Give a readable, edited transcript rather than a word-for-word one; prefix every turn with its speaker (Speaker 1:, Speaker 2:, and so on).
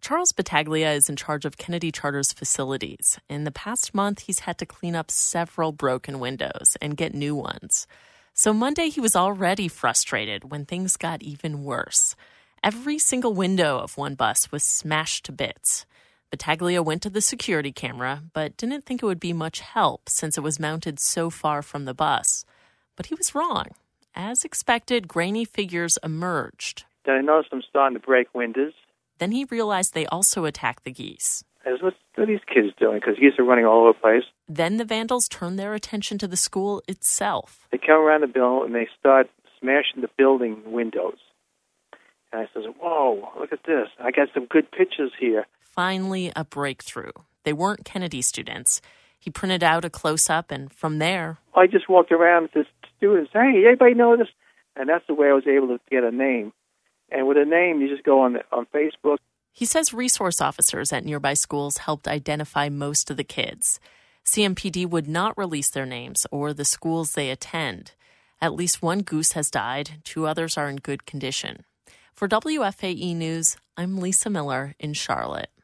Speaker 1: Charles Battaglia is in charge of Kennedy Charter's facilities. In the past month, he's had to clean up several broken windows and get new ones. So Monday, he was already frustrated when things got even worse. Every single window of one bus was smashed to bits. Battaglia went to the security camera, but didn't think it would be much help since it was mounted so far from the bus. But he was wrong. As expected, grainy figures emerged.
Speaker 2: Then I noticed them starting to break windows.
Speaker 1: Then he realized they also attacked the geese.
Speaker 2: I said, what are these kids doing? Because geese are running all over the place.
Speaker 1: Then the vandals turned their attention to the school itself.
Speaker 2: They come around the building and they start smashing the building windows. And I says, whoa, look at this. I got some good pictures here.
Speaker 1: Finally, a breakthrough. They weren't Kennedy students. He printed out a close-up, and from there...
Speaker 2: I just walked around to students, hey, anybody know this? And that's the way I was able to get a name. And with a name, you just go on Facebook.
Speaker 1: He says resource officers at nearby schools helped identify most of the kids. CMPD would not release their names or the schools they attend. At least one goose has died. 2 others are in good condition. For WFAE News, I'm Lisa Miller in Charlotte.